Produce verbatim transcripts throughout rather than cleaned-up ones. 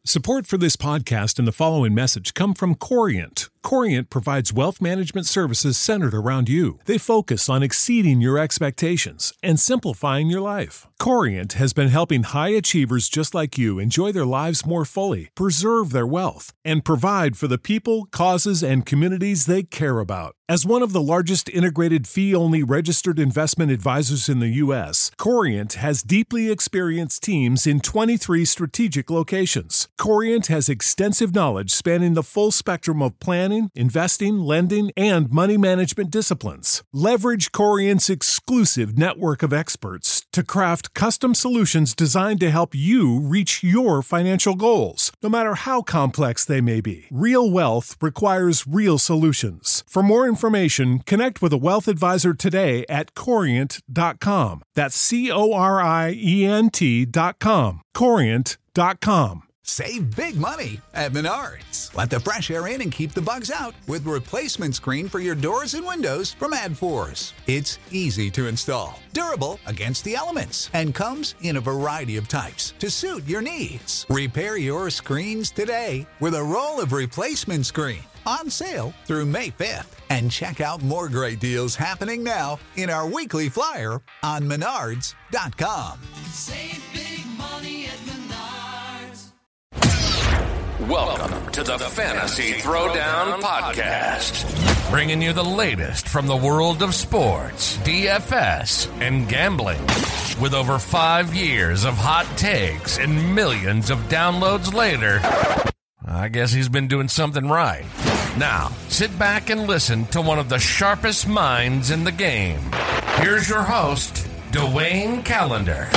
Support for this podcast and the following message come from Corient. Corient provides wealth management services centered around you. They focus on exceeding your expectations and simplifying your life. Corient has been helping high achievers just like you enjoy their lives more fully, preserve their wealth, and provide for the people, causes, and communities they care about. As one of the largest integrated fee-only registered investment advisors in the U S, Corient has deeply experienced teams in twenty-three strategic locations. Corient has extensive knowledge spanning the full spectrum of planning, investing, lending, and money management disciplines. Leverage Corient's exclusive network of experts to craft custom solutions designed to help you reach your financial goals, no matter how complex they may be. Real wealth requires real solutions. For more information, connect with a wealth advisor today at corient dot com. That's C O R I E N T dot com. corient dot com. Save big money at Menards. Let the fresh air in and keep the bugs out with replacement screen for your doors and windows from AdForce. It's easy to install, durable against the elements, and comes in a variety of types to suit your needs. Repair your screens today with a roll of replacement screen on sale through May fifth. And check out more great deals happening now in our weekly flyer on menards dot com. Save big money at Menards. Welcome to the Fantasy Throwdown Podcast, bringing you the latest from the world of sports, D F S, and gambling. With over five years of hot takes and millions of downloads later, I guess he's been doing something right. Now, sit back and listen to one of the sharpest minds in the game. Here's your host, Dwayne Callender.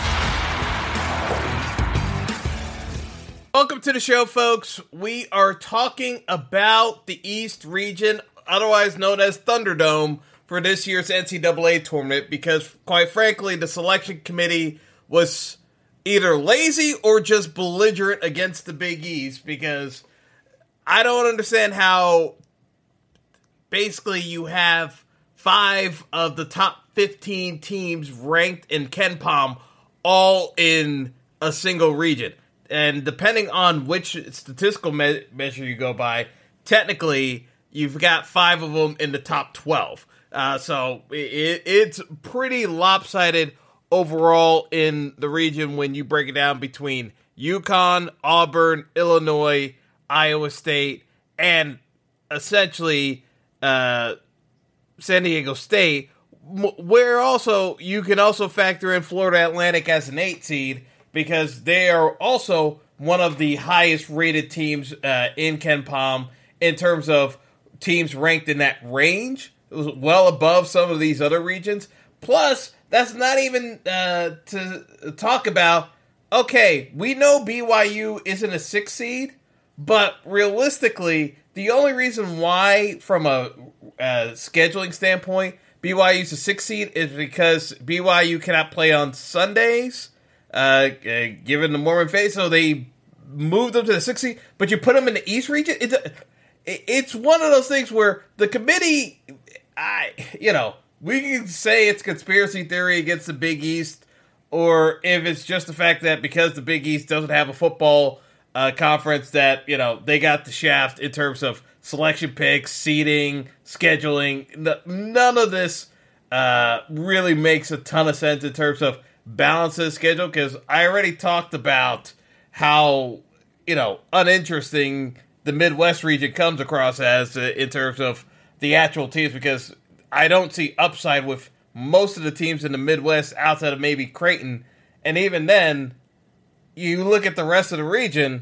Welcome to the show, folks. We are talking about the East region, otherwise known as Thunderdome, for this year's N C double A tournament, because, quite frankly, the selection committee was either lazy or just belligerent against the Big East, because I don't understand how basically you have five of the top fifteen teams ranked in KenPom all in a single region. And depending on which statistical me- measure you go by, technically, you've got five of them in the top twelve. Uh, so it, it's pretty lopsided overall in the region when you break it down between UConn, Auburn, Illinois, Iowa State, and essentially uh, San Diego State, where also you can also factor in Florida Atlantic as an eight seed, because they are also one of the highest rated teams uh, in KenPom in terms of teams ranked in that range. It was well above some of these other regions. Plus, that's not even uh, to talk about, okay, we know B Y U isn't a six seed, but realistically, the only reason why, from a uh, scheduling standpoint, B Y U's a six seed is because B Y U cannot play on Sundays, Uh, uh, given the Mormon faith, so they moved them to the sixth seed, but you put them in the East region. It's a, it's one of those things where the committee, I, you know, we can say it's conspiracy theory against the Big East, or if it's just the fact that because the Big East doesn't have a football uh, conference, that, you know, they got the shaft in terms of selection picks, seeding, scheduling. None of this uh, really makes a ton of sense in terms of balance the schedule, because I already talked about how, you know, uninteresting the Midwest region comes across as uh, in terms of the actual teams, because I don't see upside with most of the teams in the Midwest outside of maybe Creighton, and even then, you look at the rest of the region,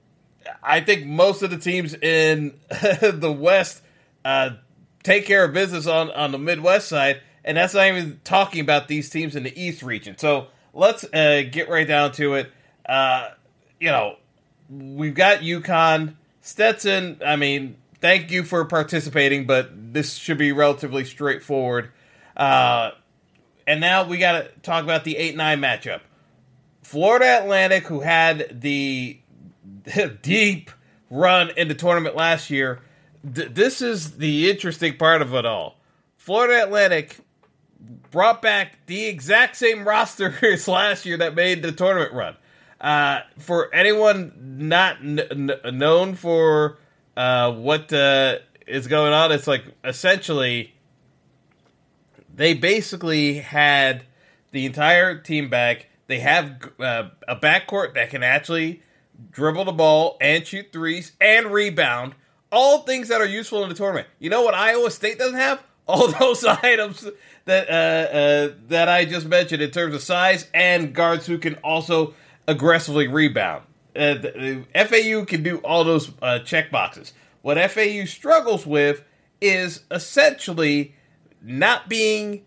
I think most of the teams in the West uh, take care of business on, on the Midwest side. And that's not even talking about these teams in the East region. So let's uh, get right down to it. Uh, you know, we've got UConn. Stetson, I mean, thank you for participating, but this should be relatively straightforward. Uh, and now we got to talk about the eight nine matchup. Florida Atlantic, who had the deep run in the tournament last year, th- this is the interesting part of it all. Florida Atlantic brought back the exact same roster as last year that made the tournament run. Uh, for anyone not n- n- known for uh, what uh, is going on, it's like essentially they basically had the entire team back. They have uh, a backcourt that can actually dribble the ball and shoot threes and rebound. All things that are useful in the tournament. You know what Iowa State doesn't have? All those items that uh, uh, that I just mentioned in terms of size and guards who can also aggressively rebound. Uh, the, the F A U can do all those uh, check boxes. What F A U struggles with is essentially not being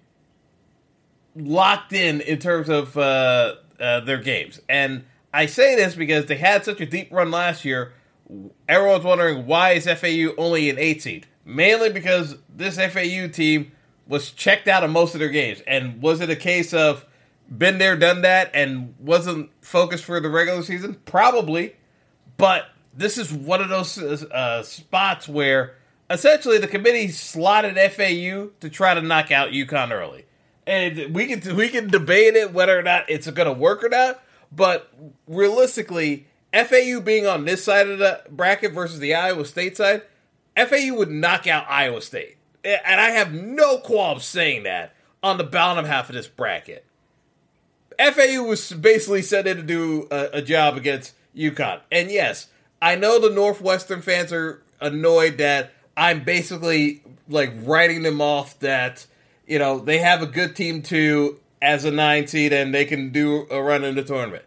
locked in in terms of uh, uh, their games. And I say this because they had such a deep run last year. Everyone's wondering, why is F A U only an eight seed? Mainly because this F A U team was checked out of most of their games. And was it a case of been there, done that, and wasn't focused for the regular season? Probably. But this is one of those uh, spots where essentially the committee slotted F A U to try to knock out UConn early. And we can we can debate it whether or not it's going to work or not. But realistically, F A U being on this side of the bracket versus the Iowa State side, F A U would knock out Iowa State. And I have no qualms saying that on the bottom half of this bracket. F A U was basically set in to do a, a job against UConn. And yes, I know the Northwestern fans are annoyed that I'm basically like writing them off that, you know, they have a good team too as a nine seed and they can do a run in the tournament.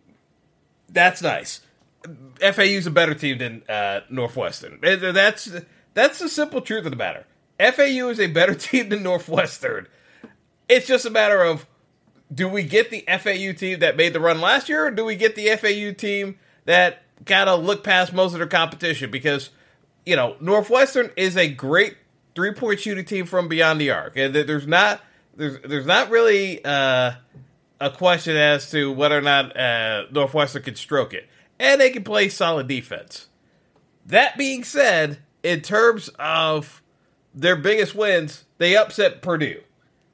That's nice. F A U's a better team than uh, Northwestern. That's that's the simple truth of the matter. F A U is a better team than Northwestern. It's just a matter of, do we get the F A U team that made the run last year, or do we get the F A U team that gotta look past most of their competition? Because, you know, Northwestern is a great three-point shooting team from beyond the arc. And there's not there's there's not really uh, a question as to whether or not uh, Northwestern can stroke it. And they can play solid defense. That being said, in terms of their biggest wins, they upset Purdue.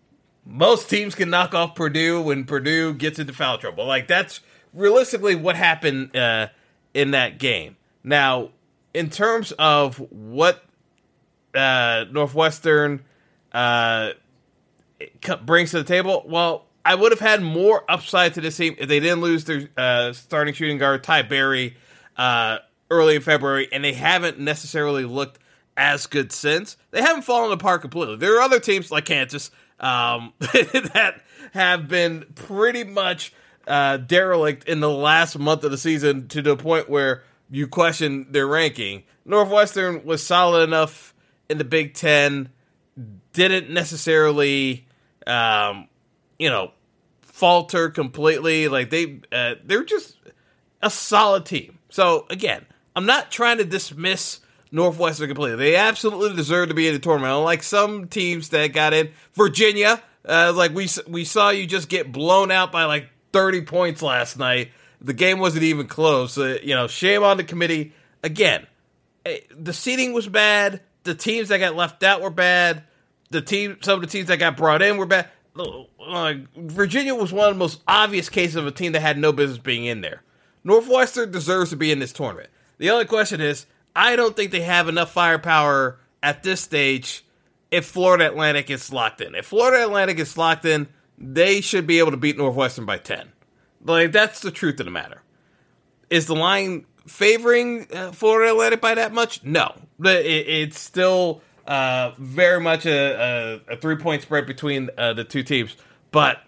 Most teams can knock off Purdue when Purdue gets into foul trouble. Like, that's realistically what happened uh, in that game. Now, in terms of what uh, Northwestern uh, brings to the table, well, I would have had more upside to this team if they didn't lose their uh, starting shooting guard, Ty Berry, uh, early in February, and they haven't necessarily looked as good since. They haven't fallen apart completely. There are other teams like Kansas um, that have been pretty much uh, derelict in the last month of the season to the point where you question their ranking. Northwestern was solid enough in the Big Ten, didn't necessarily, um, you know, falter completely. Like they, uh, they're just a solid team. So again, I'm not trying to dismiss Northwestern completely. They absolutely deserve to be in the tournament. Unlike some teams that got in, Virginia, uh, like we we saw you just get blown out by like thirty points last night. The game wasn't even close. So, you know, shame on the committee. Again, the seeding was bad. The teams that got left out were bad. The team, some of the teams that got brought in were bad. Uh, Virginia was one of the most obvious cases of a team that had no business being in there. Northwestern deserves to be in this tournament. The only question is, I don't think they have enough firepower at this stage if Florida Atlantic is locked in. If Florida Atlantic is locked in, they should be able to beat Northwestern by ten. Like, that's the truth of the matter. Is the line favoring uh, Florida Atlantic by that much? No. But it, it's still uh, very much a, a, a three-point spread between uh, the two teams. But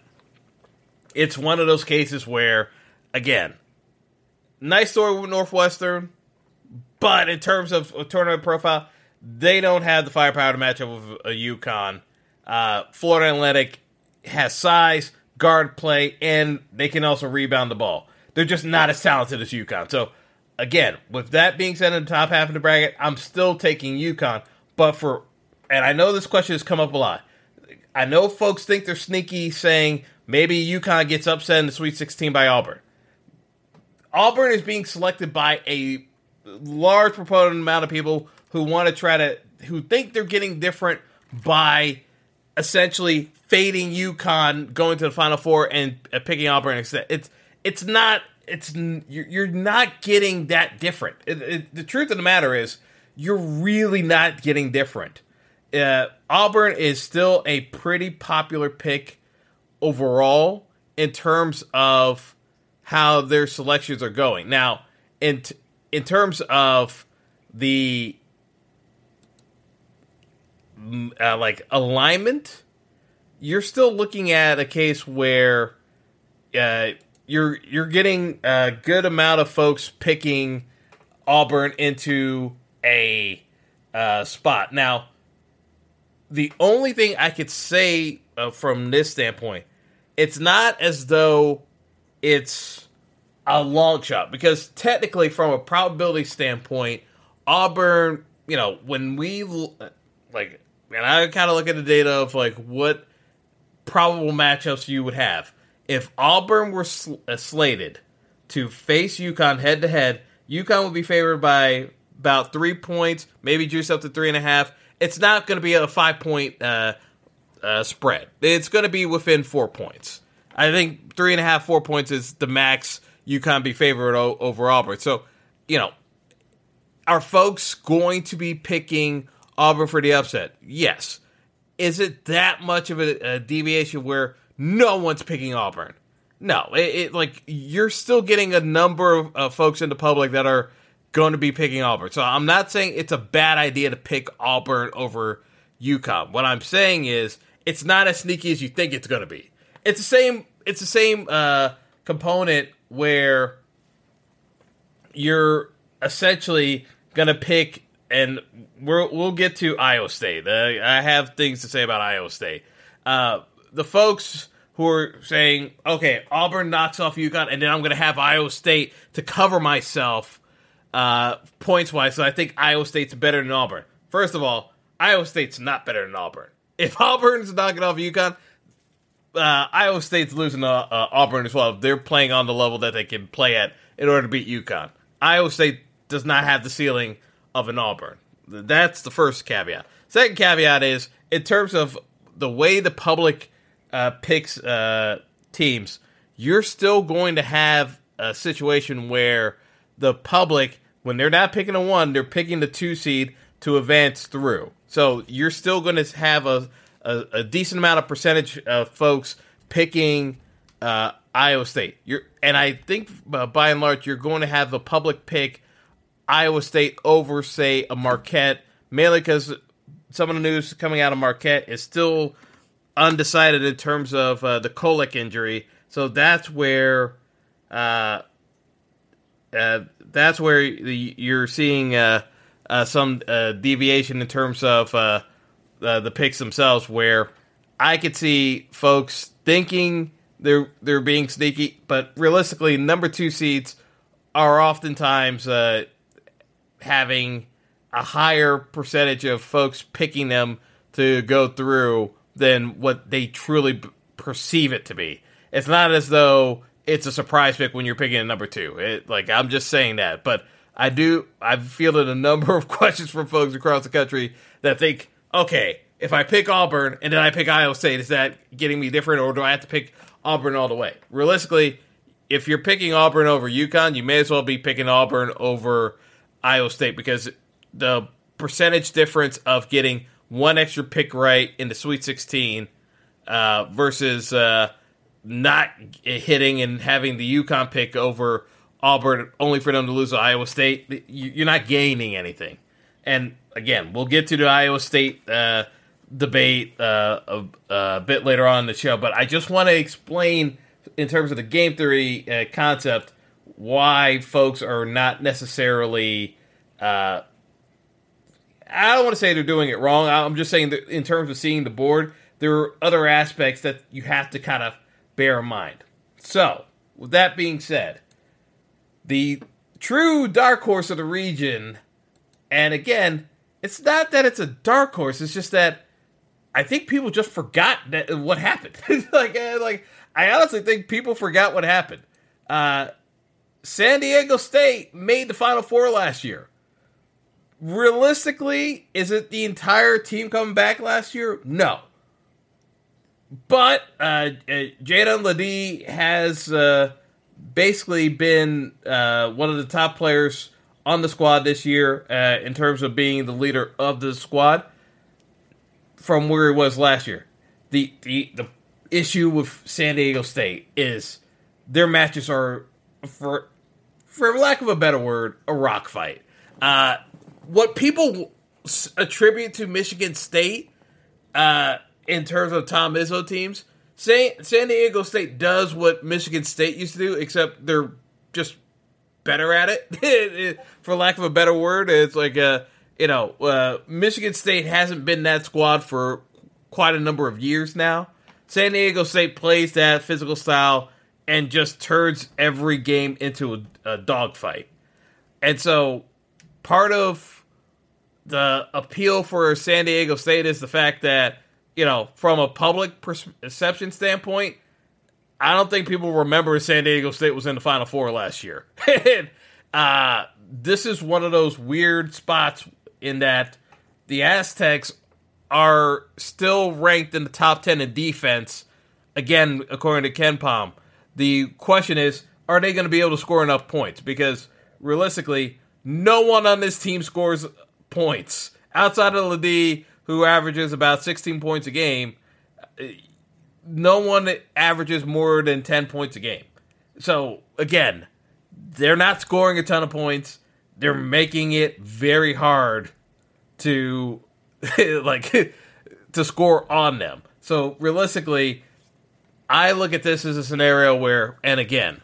it's one of those cases where, again, nice story with Northwestern, but in terms of a tournament profile, they don't have the firepower to match up with a UConn. Uh, Florida Atlantic has size, guard play, and they can also rebound the ball. They're just not as talented as UConn. So, again, with that being said in the top half of the bracket, I'm still taking UConn. But for, and I know this question has come up a lot. I know folks think they're sneaky saying maybe UConn gets upset in the Sweet sixteen by Auburn. Auburn is being selected by a large proponent amount of people who want to try to, who think they're getting different by essentially fading UConn, going to the Final Four, and uh, picking Auburn instead. It's it's not it's you're, you're not getting that different. It, it, the truth of the matter is, you're really not getting different. Uh, Auburn is still a pretty popular pick overall in terms of how their selections are going. Now, in t- in terms of the uh, like alignment, you're still looking at a case where uh, you're you're getting a good amount of folks picking Auburn into a uh, spot. Now, the only thing I could say uh, from this standpoint, it's not as though it's a long shot, because technically, from a probability standpoint, Auburn, you know, when we like, and I kind of look at the data of like what probable matchups you would have if Auburn were sl- uh, slated to face UConn head to head. UConn would be favored by about three points, maybe juice up to three and a half. It's not going to be a five point uh, uh, spread. It's going to be within four points. I think three and a half, four points is the max UConn be favored o- over Auburn. So, you know, are folks going to be picking Auburn for the upset? Yes. Is it that much of a, a deviation where no one's picking Auburn? No. It, it like you're still getting a number of uh, folks in the public that are going to be picking Auburn. So I'm not saying it's a bad idea to pick Auburn over UConn. What I'm saying is it's not as sneaky as you think it's going to be. It's the same. It's the same uh, component where you're essentially going to pick, and we're, we'll get to Iowa State. Uh, I have things to say about Iowa State. Uh, the folks who are saying, okay, Auburn knocks off UConn, and then I'm going to have Iowa State to cover myself Uh, points-wise, so I think Iowa State's better than Auburn. First of all, Iowa State's not better than Auburn. If Auburn's knocking off UConn, uh, Iowa State's losing to uh, Auburn as well. They're playing on the level that they can play at in order to beat UConn. Iowa State does not have the ceiling of an Auburn. That's the first caveat. Second caveat is, in terms of the way the public uh, picks uh, teams, you're still going to have a situation where the public, when they're not picking a one, they're picking the two seed to advance through. So you're still going to have a, a, a decent amount of percentage of folks picking uh, Iowa State. You're, and I think uh, by and large, you're going to have the public pick Iowa State over, say, a Marquette, mainly because some of the news coming out of Marquette is still undecided in terms of uh, the Kolek injury. So that's where Uh, Uh, that's where the, you're seeing uh, uh, some uh, deviation in terms of uh, uh, the picks themselves, where I could see folks thinking they're they're being sneaky, but realistically, number two seeds are oftentimes uh, having a higher percentage of folks picking them to go through than what they truly b- perceive it to be. It's not as though it's a surprise pick when you're picking a number two. It, like, I'm just saying that. But I do, I've fielded a number of questions from folks across the country that think, okay, if I pick Auburn and then I pick Iowa State, is that getting me different, or do I have to pick Auburn all the way? Realistically, if you're picking Auburn over UConn, you may as well be picking Auburn over Iowa State, because the percentage difference of getting one extra pick right in the Sweet sixteen uh, versus uh, not hitting and having the UConn pick over Auburn only for them to lose to Iowa State, you're not gaining anything. And again, we'll get to the Iowa State uh, debate uh, a, a bit later on in the show, but I just want to explain, in terms of the game theory uh, concept, why folks are not necessarily, uh, I don't want to say they're doing it wrong. I'm just saying that in terms of seeing the board, there are other aspects that you have to kind of bear in mind. So, with that being said, the true dark horse of the region, and again, it's not that it's a dark horse, it's just that I think people just forgot that what happened. like, like I honestly think people forgot what happened. Uh, San Diego State made the Final Four last year. Realistically, is it the entire team coming back last year? No. But uh, uh, Jaden Ledee has uh, basically been uh, one of the top players on the squad this year uh, in terms of being the leader of the squad from where he was last year. The, the the issue with San Diego State is their matches are, for for lack of a better word, a rock fight. Uh, what people attribute to Michigan State uh, in terms of Tom Izzo teams, San, San Diego State does what Michigan State used to do, except they're just better at it. For lack of a better word, it's like a, you know, uh, Michigan State hasn't been that squad for quite a number of years now. San Diego State plays that physical style and just turns every game into a, a dogfight. And so part of the appeal for San Diego State is the fact that, you know, from a public perception standpoint, I don't think people remember San Diego State was in the Final Four last year. and, uh, this is one of those weird spots in that the Aztecs are still ranked in the top ten in defense, again, according to Ken Pom. The question is, are they going to be able to score enough points? Because, realistically, no one on this team scores points. Outside of Ledee, who averages about sixteen points a game, no one averages more than ten points a game. So, again, they're not scoring a ton of points. They're making it very hard to like to score on them. So realistically, I look at this as a scenario where, and again,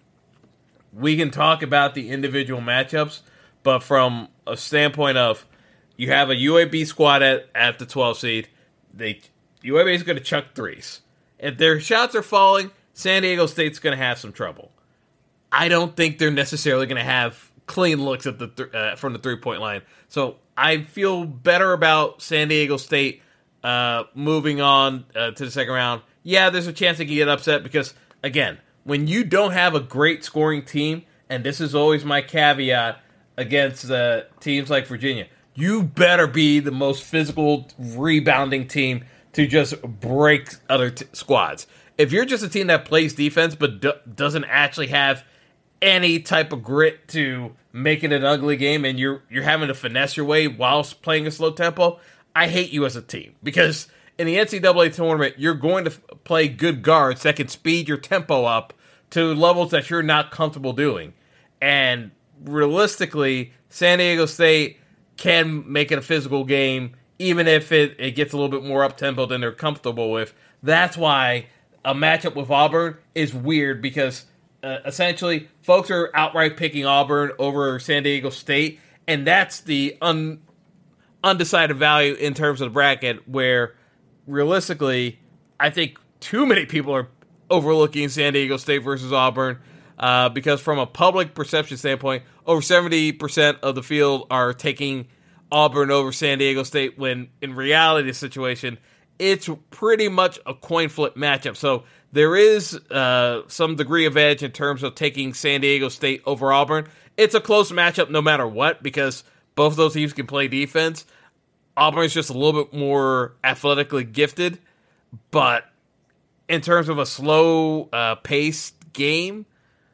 we can talk about the individual matchups, but from a standpoint of you have a U A B squad at, at the twelve seed, they U A B is going to chuck threes. If their shots are falling, San Diego State's going to have some trouble. I don't think they're necessarily going to have clean looks at the th- uh, from the three-point line. So I feel better about San Diego State uh, moving on uh, to the second round. Yeah, there's a chance they can get upset because, again, when you don't have a great scoring team, and this is always my caveat against uh, teams like Virginia, you better be the most physical rebounding team to just break other t- squads. If you're just a team that plays defense but do- doesn't actually have any type of grit to make it an ugly game, and you're you're having to finesse your way whilst playing a slow tempo, I hate you as a team. Because in the N C double A tournament, you're going to f- play good guards that can speed your tempo up to levels that you're not comfortable doing. And realistically, San Diego State can make it a physical game, even if it, it gets a little bit more up-tempo than they're comfortable with. That's why a matchup with Auburn is weird, because Uh, essentially, folks are outright picking Auburn over San Diego State, and that's the un- undecided value in terms of the bracket, where, realistically, I think too many people are overlooking San Diego State versus Auburn, uh, because from a public perception standpoint, over seventy percent of the field are taking Auburn over San Diego State, when in reality, the situation, it's pretty much a coin flip matchup. So there is uh, some degree of edge in terms of taking San Diego State over Auburn. It's a close matchup no matter what, because both of those teams can play defense. Auburn's just a little bit more athletically gifted, but in terms of a slow uh, paced game,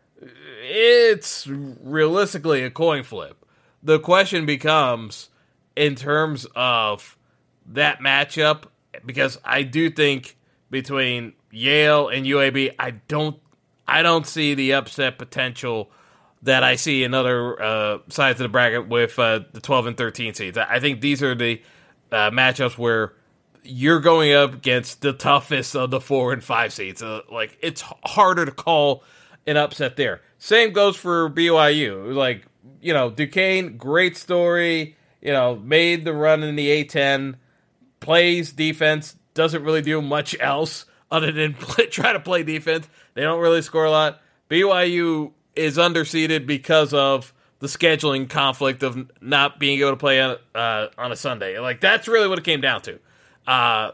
it's realistically a coin flip. The question becomes, in terms of that matchup, because I do think between Yale and U A B, I don't, I don't see the upset potential that I see in other uh, sides of the bracket with uh, the twelve and thirteen seeds. I think these are the uh, matchups where you're going up against the toughest of the four and five seeds. Uh, like, it's harder to call an upset there. Same goes for B Y U. Like, you know, Duquesne, great story. You know, made the run in the A ten, plays defense, doesn't really do much else other than play, try to play defense. They don't really score a lot. B Y U is underseeded because of the scheduling conflict of not being able to play on, uh, on a Sunday. Like, that's really what it came down to. Uh,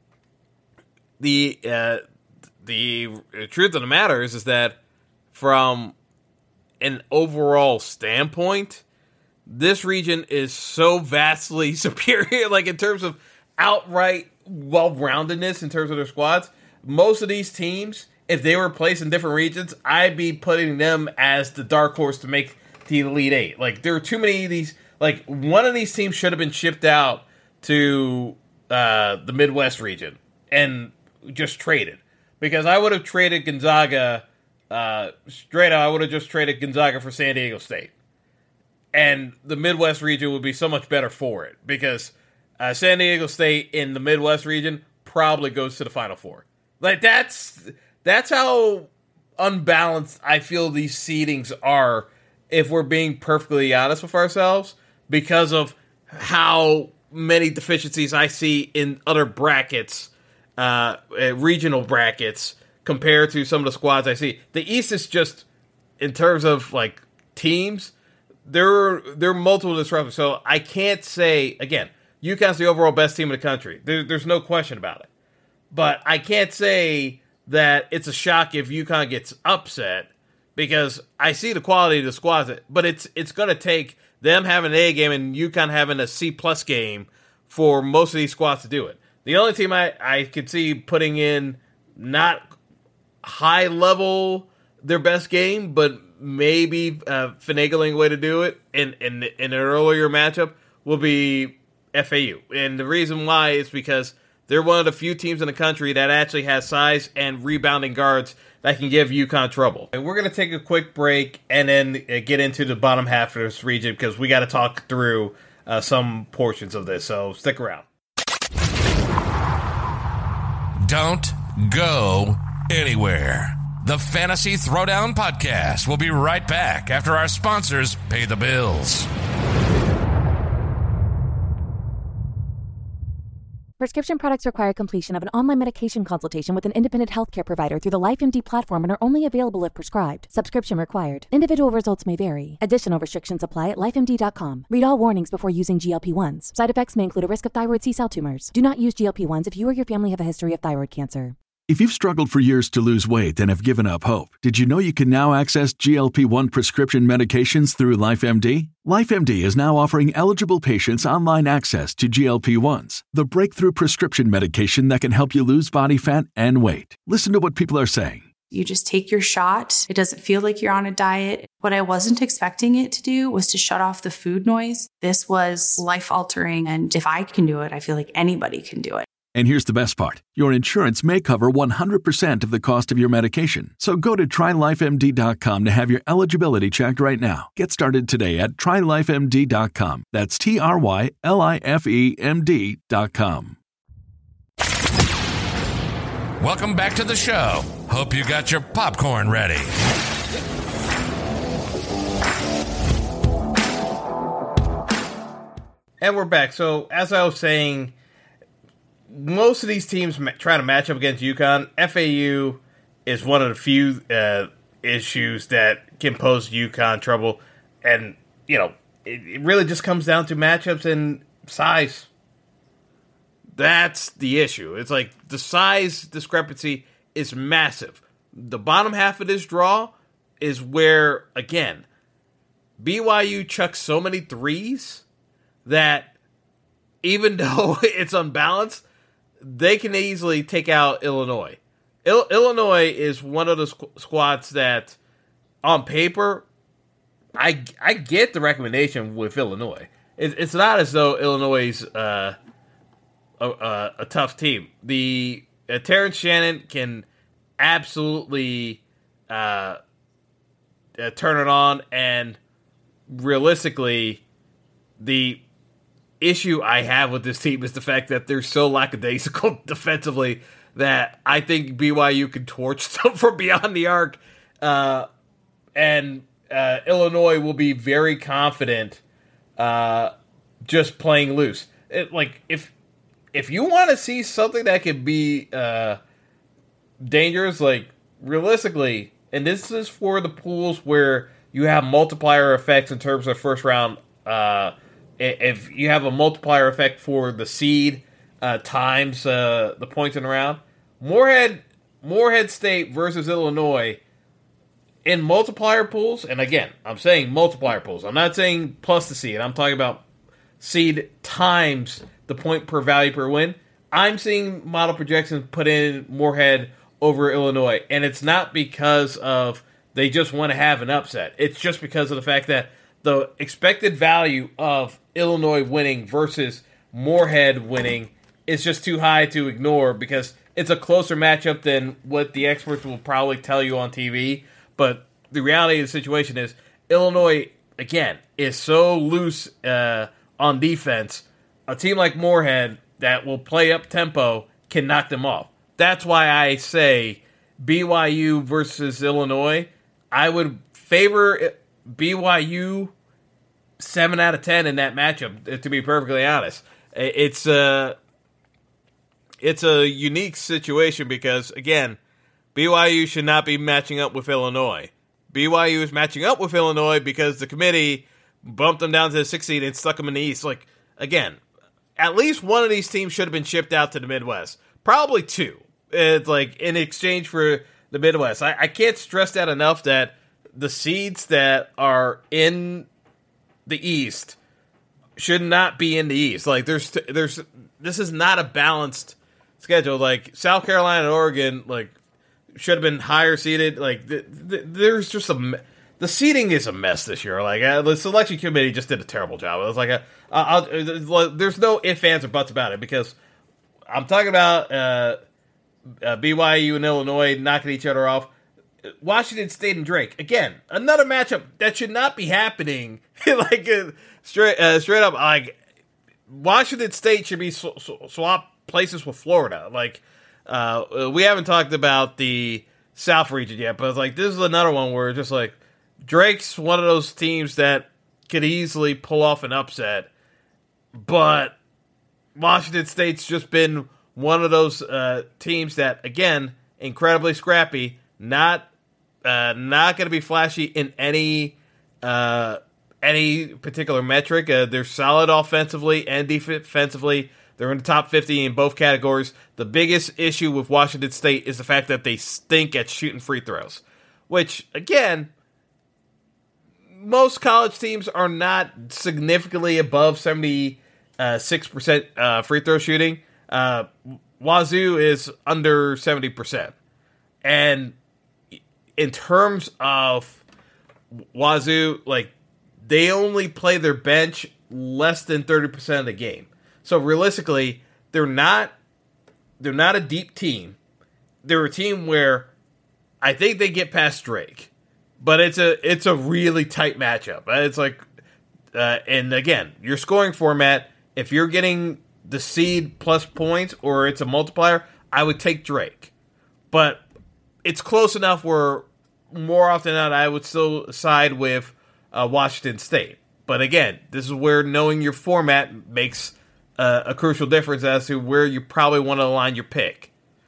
the uh, the truth of the matter is, is that from an overall standpoint, this region is so vastly superior, like in terms of outright well-roundedness in terms of their squads. Most of these teams if they were placed in different regions, I'd be putting them as the dark horse to make the Elite Eight. Like, there are too many of these. Like, one of these teams should have been shipped out to uh, the Midwest region and just traded. Because I would have traded Gonzaga, uh, straight out, I would have just traded Gonzaga for San Diego State. And the Midwest region would be so much better for it. Because uh, San Diego State in the Midwest region probably goes to the Final Four. Like, that's that's how unbalanced I feel these seedings are, if we're being perfectly honest with ourselves, because of how many deficiencies I see in other brackets, uh, uh, regional brackets, compared to some of the squads I see. The East is just, in terms of, like, teams, there are, there are multiple disruptors. So I can't say, again, UConn's the overall best team in the country. There, there's no question about it. But I can't say that it's a shock if UConn gets upset, because I see the quality of the squads, but it's it's going to take them having an A game and UConn having a C plus game for most of these squads to do it. The only team I, I could see putting in not high level their best game, but maybe uh, finagling a way to do it in, in, in an earlier matchup will be F A U. And the reason why is because they're one of the few teams in the country that actually has size and rebounding guards that can give UConn trouble. And we're going to take a quick break and then get into the bottom half of this region, because we got to talk through uh, some portions of this. So stick around. Don't go anywhere. The Fantasy Throwdown Podcast will be right back after our sponsors pay the bills. Prescription products require completion of an online medication consultation with an independent healthcare provider through the LifeMD platform and are only available if prescribed. Subscription required. Individual results may vary. Additional restrictions apply at life M D dot com. Read all warnings before using G L P one s. Side effects may include a risk of thyroid C-cell tumors. Do not use G L P one s if you or your family have a history of thyroid cancer. If you've struggled for years to lose weight and have given up hope, did you know you can now access G L P one prescription medications through LifeMD? LifeMD is now offering eligible patients online access to G L P one s, the breakthrough prescription medication that can help you lose body fat and weight. Listen to what people are saying. You just take your shot. It doesn't feel like you're on a diet. What I wasn't expecting it to do was to shut off the food noise. This was life-altering, and if I can do it, I feel like anybody can do it. And here's the best part. Your insurance may cover one hundred percent of the cost of your medication. So go to try life M D dot com to have your eligibility checked right now. Get started today at try life M D dot com. That's T R Y L I F E M D dot com. Welcome back to the show. Hope you got your popcorn ready. And we're back. So, as I was saying, most of these teams ma- try to match up against UConn. F A U is one of the few uh, issues that can pose UConn trouble. And, you know, it, it really just comes down to matchups and size. That's the issue. It's like the size discrepancy is massive. The bottom half of this draw is where, again, B Y U chucks so many threes that even though it's unbalanced, they can easily take out Illinois. Il- Illinois is one of the squ- squads that, on paper, I, I get the recommendation with Illinois. It, it's not as though Illinois is uh, a, a, a tough team. The uh, Terrence Shannon can absolutely uh, uh, turn it on, and realistically, the issue I have with this team is the fact that they're so lackadaisical defensively that I think B Y U can torch them from beyond the arc, uh, and uh, Illinois will be very confident uh, just playing loose. It, like if if you want to see something that could be uh, dangerous, like realistically, and this is for the pools where you have multiplier effects in terms of first round. Uh, If you have a multiplier effect for the seed uh, times uh, the points in the round, Moorhead, Moorhead State versus Illinois in multiplier pools, and again, I'm saying multiplier pools. I'm not saying plus the seed. I'm talking about seed times the point per value per win. I'm seeing model projections put in Moorhead over Illinois, and it's not because of they just want to have an upset. It's just because of the fact that the expected value of Illinois winning versus Moorhead winning is just too high to ignore because it's a closer matchup than what the experts will probably tell you on T V. But the reality of the situation is Illinois, again, is so loose uh, on defense. A team like Moorhead that will play up tempo can knock them off. That's why I say B Y U versus Illinois. I would favor B Y U seven out of ten in that matchup, to be perfectly honest. It's a, it's a unique situation because, again, B Y U should not be matching up with Illinois. B Y U is matching up with Illinois because the committee bumped them down to the sixth seed and stuck them in the East. Like, again, at least one of these teams should have been shipped out to the Midwest. Probably two. It's like in exchange for the Midwest. I, I can't stress that enough that the seeds that are in the East should not be in the East. Like there's there's this is not a balanced schedule. Like South Carolina and Oregon like should have been higher seeded. Like th- th- there's just a the seeding is a mess this year. Like uh, the selection committee just did a terrible job. It was like a I'll, I'll, there's no ifs, ands, or buts about it because I'm talking about uh, uh, B Y U and Illinois knocking each other off. Washington State and Drake again, another matchup that should not be happening. like uh, straight uh, straight up, like Washington State should be sw- sw- swap places with Florida. Like uh, we haven't talked about the South region yet, but it's like this is another one where just like Drake's one of those teams that could easily pull off an upset, but Washington State's just been one of those uh, teams that, again, incredibly scrappy, not uh, not going to be flashy in any uh, any particular metric. Uh, they're solid offensively and defensively. They're in the top fifty in both categories. The biggest issue with Washington State is the fact that they stink at shooting free throws, which, again, most college teams are not significantly above seventy-six percent uh, free throw shooting. Uh, Wazoo is under seventy percent. And in terms of Wazoo, like, they only play their bench less than thirty percent of the game. So realistically, they're not they're not a deep team. They're a team where I think they get past Drake. But it's a it's a really tight matchup. It's like, uh, and again, your scoring format, if you're getting the seed plus points or it's a multiplier, I would take Drake. But it's close enough where more often than not, I would still side with uh, Washington State. But again, this is where knowing your format makes uh, a crucial difference as to where you probably want to align your pick.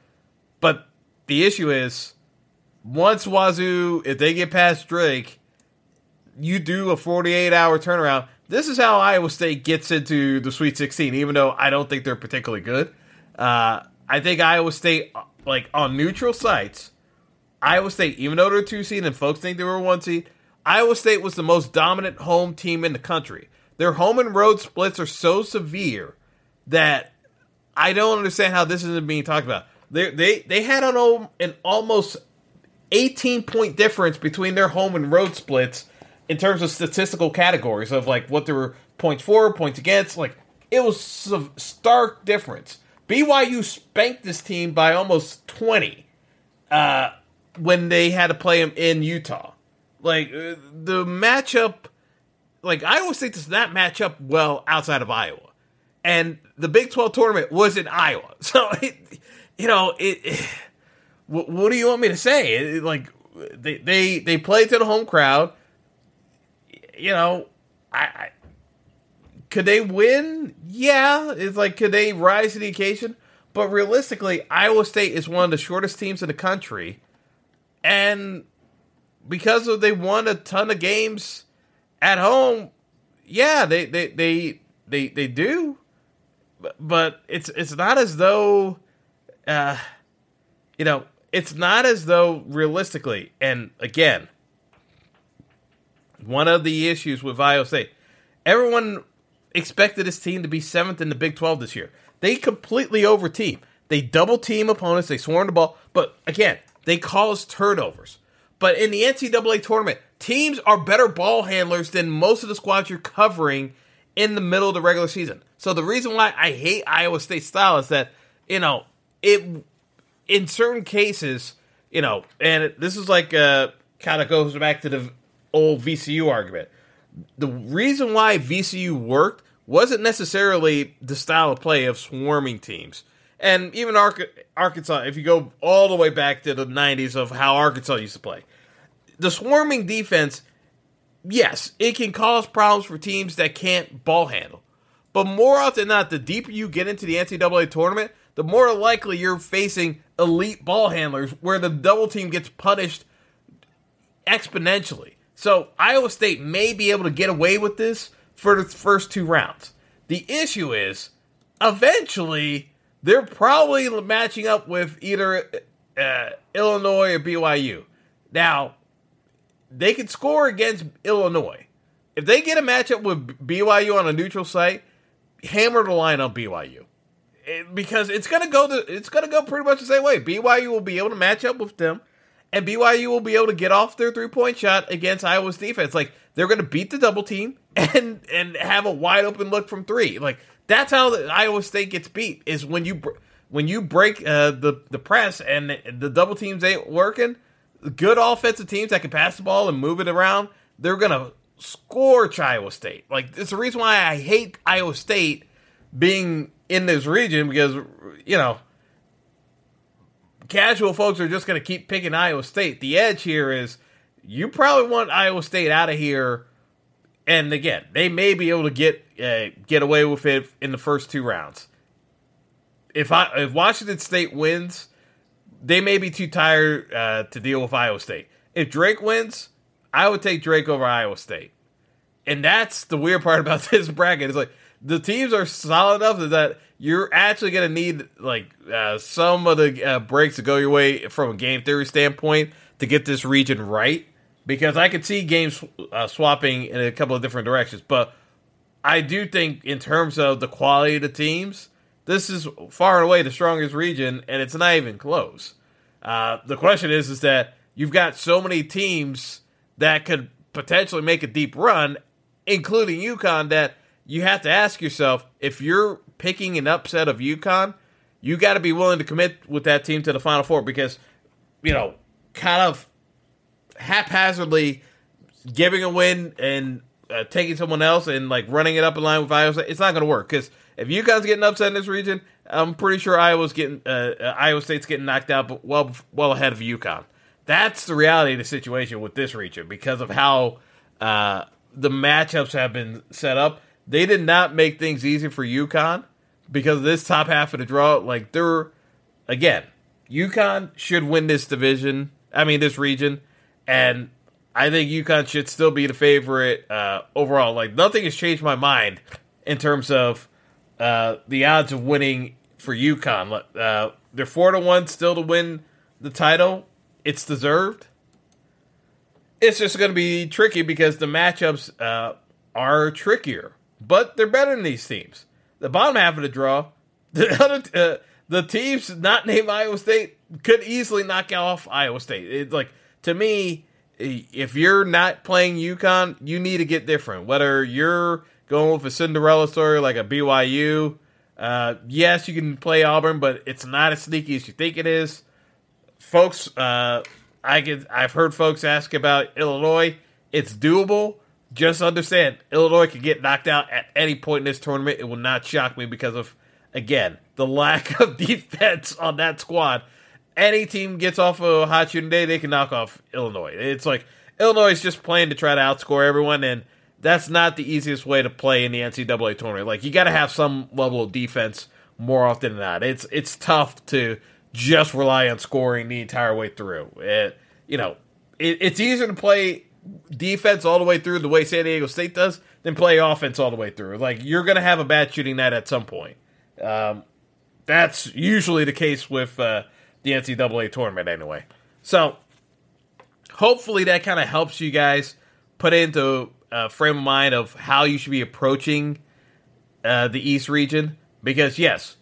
But the issue is, once Wazoo, if they get past Drake, you do a forty-eight hour turnaround. This is how Iowa State gets into the Sweet sixteen, even though I don't think they're particularly good. Uh, I think Iowa State, like on neutral sites, Iowa State, even though they're two seed and folks think they were one seed, Iowa State was the most dominant home team in the country. Their home and road splits are so severe that I don't understand how this isn't being talked about. They they they had an, an almost eighteen point difference between their home and road splits in terms of statistical categories of like what they were points for, points against. Like it was a stark difference. B Y U spanked this team by almost twenty uh, when they had to play them in Utah. Like uh, the matchup, like Iowa State does not match up well outside of Iowa, and the Big twelve tournament was in Iowa. So it, you know it. it What, what do you want me to say? It, like they they they play to the home crowd. You know, I, I could they win? Yeah, it's like could they rise to the occasion? But realistically, Iowa State is one of the shortest teams in the country, and because of they won a ton of games at home, yeah, they they they they, they do. But, but it's it's not as though, uh, you know. It's not as though realistically, and again, one of the issues with Iowa State, everyone expected this team to be seventh in the Big twelve this year. They completely over-teamed. They double team opponents. They swarm the ball. But again, they cause turnovers. But in the N C double A tournament, teams are better ball handlers than most of the squads you're covering in the middle of the regular season. So the reason why I hate Iowa State's style is that, you know, it in certain cases, you know, and it, this is like uh, kind of goes back to the old V C U argument. The reason why V C U worked wasn't necessarily the style of play of swarming teams. And even Arkansas, if you go all the way back to the nineties of how Arkansas used to play, the swarming defense, yes, it can cause problems for teams that can't ball handle. But more often than not, the deeper you get into the N C double A tournament, the more likely you're facing elite ball handlers where the double team gets punished exponentially. So Iowa State may be able to get away with this for the first two rounds. The issue is, eventually, they're probably matching up with either uh, Illinois or B Y U. Now, they can score against Illinois. If they get a matchup with B Y U on a neutral site, hammer the line on B Y U. It, because it's gonna go to, it's gonna go pretty much the same way. B Y U will be able to match up with them, and B Y U will be able to get off their three-point shot against Iowa's defense. Like, they're gonna beat the double team and and have a wide open look from three. Like, that's how the Iowa State gets beat, is when you when you break uh, the the press and the, the double teams ain't working. Good offensive teams that can pass the ball and move it around, they're gonna scorch Iowa State. Like, it's the reason why I hate Iowa State being in this region, because, you know, casual folks are just gonna keep picking Iowa State. The edge here is you probably want Iowa State out of here. And again, they may be able to get uh, get away with it in the first two rounds. If I if Washington State wins, they may be too tired uh, to deal with Iowa State. If Drake wins, I would take Drake over Iowa State. And that's the weird part about this bracket. It's like, the teams are solid enough that you're actually going to need like uh, some of the uh, breaks to go your way from a game theory standpoint to get this region right. Because I could see games uh, swapping in a couple of different directions. But I do think in terms of the quality of the teams, this is far and away the strongest region, and it's not even close. Uh, the question is, is that you've got so many teams that could potentially make a deep run, including UConn, that you have to ask yourself, if you're picking an upset of UConn, you got to be willing to commit with that team to the Final Four, because, you know, kind of haphazardly giving a win and uh, taking someone else and like running it up in line with Iowa State, it's not going to work. Because if UConn's getting upset in this region, I'm pretty sure Iowa's getting uh, uh, Iowa State's getting knocked out, but well well ahead of UConn. That's the reality of the situation with this region because of how uh, the matchups have been set up. They did not make things easy for UConn because of this top half of the draw. Like, they're, again, UConn should win this division. I mean, this region. And I think UConn should still be the favorite uh, overall. Like, nothing has changed my mind in terms of uh, the odds of winning for UConn. Uh, they're four to one still to win the title. It's deserved. It's just going to be tricky because the matchups uh, are trickier, but they're better than these teams. The bottom half of the draw, the other uh, the teams not named Iowa State could easily knock off Iowa State. It's like, to me, if you're not playing UConn, you need to get different. Whether you're going with a Cinderella story like a B Y U, uh, yes, you can play Auburn, but it's not as sneaky as you think it is. Folks, uh, I get, I've heard folks ask about Illinois. It's doable. Just understand, Illinois could get knocked out at any point in this tournament. It will not shock me because of, again, the lack of defense on that squad. Any team gets off a hot shooting day, they can knock off Illinois. It's like Illinois is just playing to try to outscore everyone, and that's not the easiest way to play in the N C double A tournament. Like, you got to have some level of defense more often than not. It's it's tough to just rely on scoring the entire way through. It, you know, it, it's easier to play defense all the way through the way San Diego State does than play offense all the way through. Like, you're going to have a bad shooting night at some point. Um, that's usually the case with uh, the N C double A tournament anyway. So, hopefully that kind of helps you guys put into a frame of mind of how you should be approaching uh, the East region. Because, yes,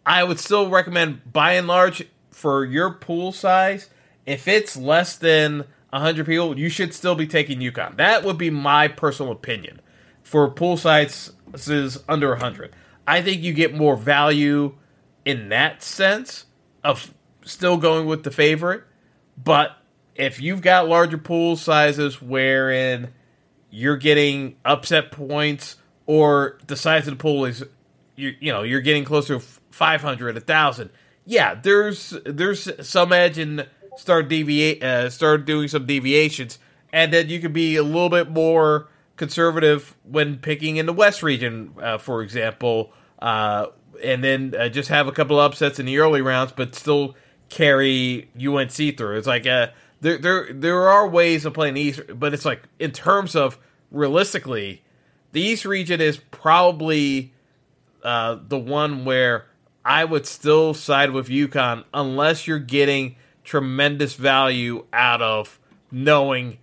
I would still recommend, by and large, for your pool size, if it's less than one hundred people, you should still be taking UConn. That would be my personal opinion for pool sizes under one hundred. I think you get more value in that sense of still going with the favorite. But if you've got larger pool sizes wherein you're getting upset points or the size of the pool is, you, you know, you're getting closer to five hundred, one thousand, yeah, there's there's some edge in start deviate, uh, start doing some deviations, and then you can be a little bit more conservative when picking in the West region, uh, for example, uh, and then uh, just have a couple of upsets in the early rounds, but still carry U N C through. It's like uh, there there there are ways of playing the East, but it's like in terms of realistically, the East region is probably uh, the one where I would still side with UConn unless you're getting tremendous value out of knowing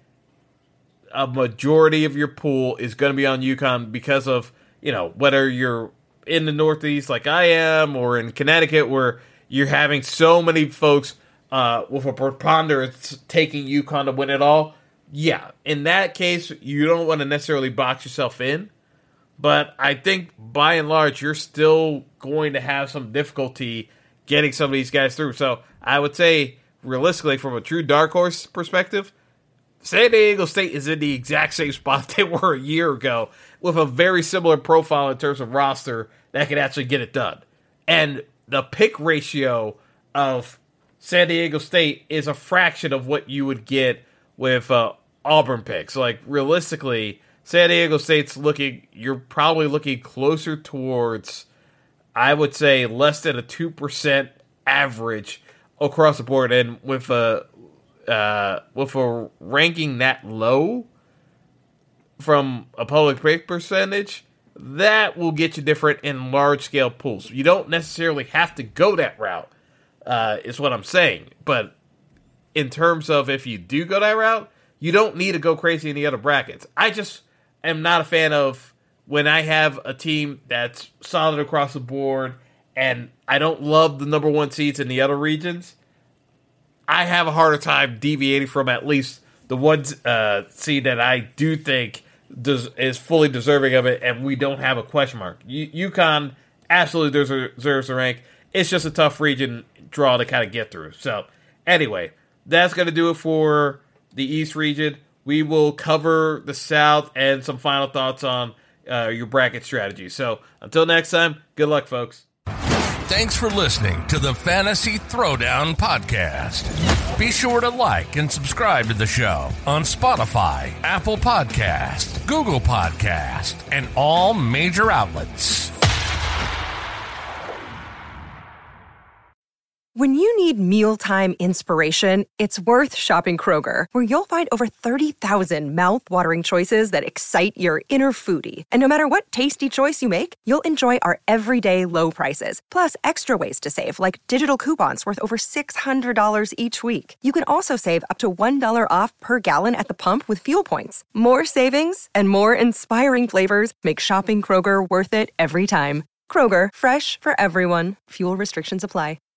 a majority of your pool is going to be on UConn because of, you know, whether you're in the Northeast like I am or in Connecticut where you're having so many folks uh, with a preponderance taking UConn to win it all. Yeah, in that case, you don't want to necessarily box yourself in. But I think, by and large, you're still going to have some difficulty getting some of these guys through. So I would say, realistically, from a true dark horse perspective, San Diego State is in the exact same spot they were a year ago with a very similar profile in terms of roster that can actually get it done. And the pick ratio of San Diego State is a fraction of what you would get with uh, Auburn picks. Like, realistically, San Diego State's looking, you're probably looking closer towards, I would say, less than a two percent average across the board. And with a, uh, with a ranking that low from a public pick percentage, that will get you different in large-scale pools. You don't necessarily have to go that route, uh, is what I'm saying. But in terms of if you do go that route, you don't need to go crazy in the other brackets. I just am not a fan of when I have a team that's solid across the board and I don't love the number one seeds in the other regions. I have a harder time deviating from at least the one uh, seed that I do think does, is fully deserving of it, and we don't have a question mark. U- UConn absolutely deserves a rank. It's just a tough region draw to kind of get through. So, anyway, that's going to do it for the East region. We will cover the South and some final thoughts on uh, your bracket strategy. So, until next time, good luck, folks. Thanks for listening to the Fantasy Throwdown Podcast. Be sure to like and subscribe to the show on Spotify, Apple Podcast, Google Podcast, and all major outlets. When you need mealtime inspiration, it's worth shopping Kroger, where you'll find over thirty thousand mouth-watering choices that excite your inner foodie. And no matter what tasty choice you make, you'll enjoy our everyday low prices, plus extra ways to save, like digital coupons worth over six hundred dollars each week. You can also save up to one dollar off per gallon at the pump with fuel points. More savings and more inspiring flavors make shopping Kroger worth it every time. Kroger, fresh for everyone. Fuel restrictions apply.